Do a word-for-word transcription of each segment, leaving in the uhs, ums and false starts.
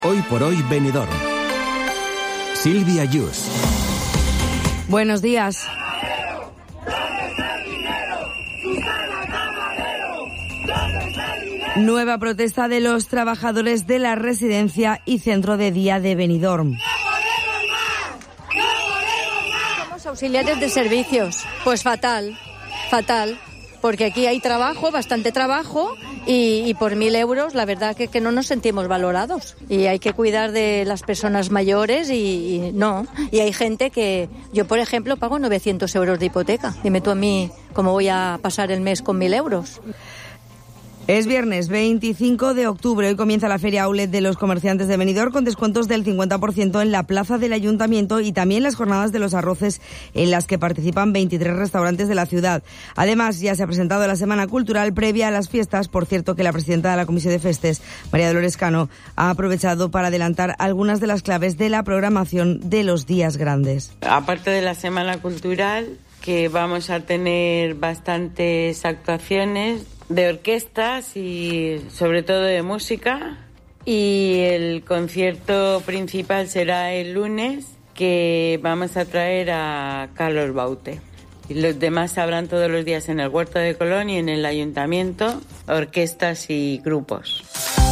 Hoy por hoy Benidorm. Silvia Yus. Buenos días. Nueva protesta de los trabajadores de la residencia y centro de día de Benidorm. Somos auxiliares de servicios. Pues fatal, fatal. Porque aquí hay trabajo, bastante trabajo, y, y por mil euros la verdad que, que no nos sentimos valorados. Y hay que cuidar de las personas mayores y, y no. Y hay gente que, yo por ejemplo pago novecientos euros de hipoteca. Dime tú a mí cómo voy a pasar el mes con mil euros. Es viernes veinticinco de octubre. Hoy comienza la Feria Outlet de los comerciantes de Benidorm con descuentos del cincuenta por ciento en la plaza del Ayuntamiento y también las jornadas de los arroces en las que participan veintitrés restaurantes de la ciudad. Además, ya se ha presentado la Semana Cultural previa a las fiestas. Por cierto, que la presidenta de la Comisión de Festes, María Dolores Cano, ha aprovechado para adelantar algunas de las claves de la programación de los días grandes. Aparte de la Semana Cultural, que vamos a tener bastantes actuaciones de orquestas y sobre todo de música, y el concierto principal será el lunes, que vamos a traer a Carlos Baute. Y los demás habrán todos los días en el Huerto de Colón y en el Ayuntamiento, orquestas y grupos.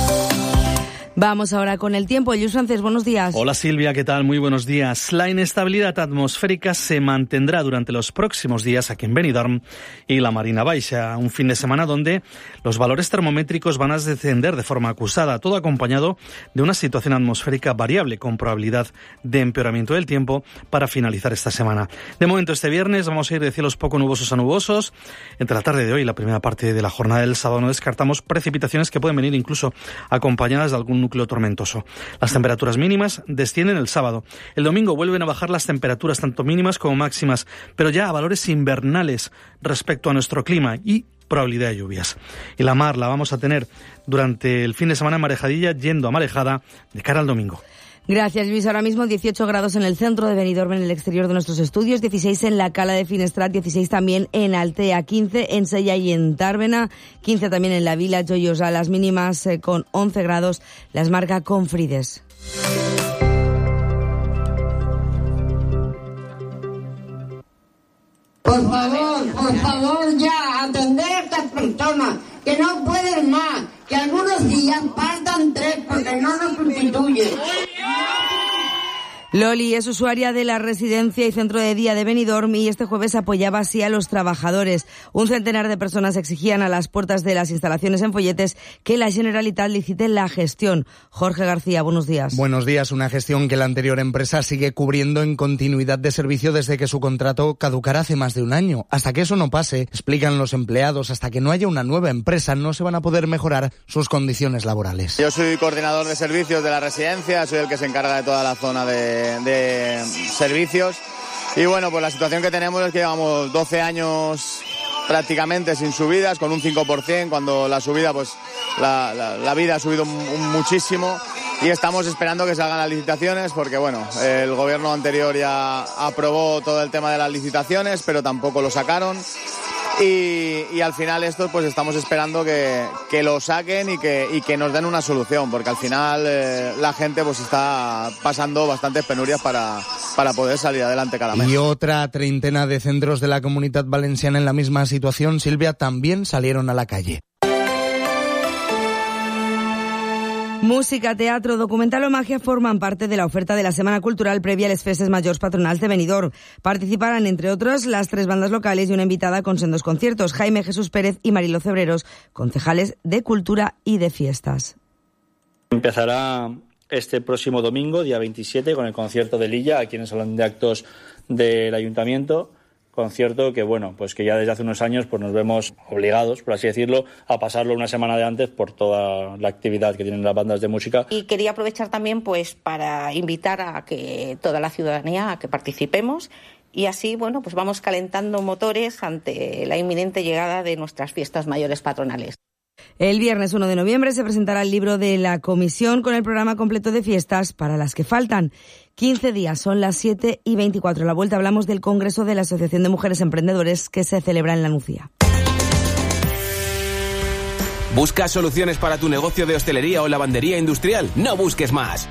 Vamos ahora con el tiempo. Lluís Francés, buenos días. Hola Silvia, ¿qué tal? Muy buenos días. La inestabilidad atmosférica se mantendrá durante los próximos días aquí en Benidorm y la Marina Baixa. Un fin de semana donde los valores termométricos van a descender de forma acusada, todo acompañado de una situación atmosférica variable con probabilidad de empeoramiento del tiempo para finalizar esta semana. De momento, este viernes vamos a ir de cielos poco nubosos a nubosos. Entre la tarde de hoy y la primera parte de la jornada del sábado no descartamos precipitaciones que pueden venir incluso acompañadas de algún núcleo tormentoso. Las temperaturas mínimas descienden el sábado. El domingo vuelven a bajar las temperaturas tanto mínimas como máximas, pero ya a valores invernales respecto a nuestro clima y probabilidad de lluvias. Y la mar la vamos a tener durante el fin de semana en marejadilla, yendo a marejada de cara al domingo. Gracias, Luis. Ahora mismo dieciocho grados en el centro de Benidorm, en el exterior de nuestros estudios, dieciséis en la Cala de Finestrat, dieciséis también en Altea, quince en Sella y en Tàrbena, quince también en la Vila Joiosa. Las mínimas eh, con once grados las marca Confrides. Por favor, por favor, ya, atender a estas personas que no pueden más, que algunos días faltan tres porque no nos sustituyen. Loli es usuaria de la residencia y centro de día de Benidorm y este jueves apoyaba así a los trabajadores. Un centenar de personas exigían a las puertas de las instalaciones en Folletes que la Generalitat licite la gestión. Jorge García, buenos días. Buenos días. Una gestión que la anterior empresa sigue cubriendo en continuidad de servicio desde que su contrato caducara hace más de un año. Hasta que eso no pase, explican los empleados, hasta que no haya una nueva empresa no se van a poder mejorar sus condiciones laborales. Yo soy coordinador de servicios de la residencia, soy el que se encarga de toda la zona de de servicios y bueno, pues la situación que tenemos es que llevamos doce años prácticamente sin subidas, con un cinco por ciento, cuando la subida, pues la, la, la vida ha subido un, muchísimo y estamos esperando que salgan las licitaciones porque bueno, el gobierno anterior ya aprobó todo el tema de las licitaciones, pero tampoco lo sacaron. Y, y al final esto pues estamos esperando que, que lo saquen y que, y que nos den una solución, porque al final eh, la gente pues está pasando bastantes penurias para, para poder salir adelante cada mes. Y otra treintena de centros de la Comunitat Valenciana en la misma situación, Silvia, también salieron a la calle. Música, teatro, documental o magia forman parte de la oferta de la Semana Cultural previa a les Festes Majors Patronals de Benidorm. Participarán, entre otros, las tres bandas locales y una invitada con sendos conciertos, Jaime Jesús Pérez y Marilo Cebreros, concejales de Cultura y de Fiestas. Empezará este próximo domingo, día veintisiete, con el concierto de Lilla, aquí en el Salón de Actos del Ayuntamiento. Concierto que, bueno, pues que ya desde hace unos años pues nos vemos obligados, por así decirlo, a pasarlo una semana de antes por toda la actividad que tienen las bandas de música. Y quería aprovechar también pues para invitar a que toda la ciudadanía a que participemos y así, bueno, pues vamos calentando motores ante la inminente llegada de nuestras fiestas mayores patronales. El viernes uno de noviembre se presentará el libro de la Comisión con el programa completo de fiestas para las que faltan quince días. Son las siete y veinticuatro. A la vuelta hablamos del Congreso de la Asociación de Mujeres Emprendedores que se celebra en La Nucía. ¿Buscas soluciones para tu negocio de hostelería o lavandería industrial? No busques más.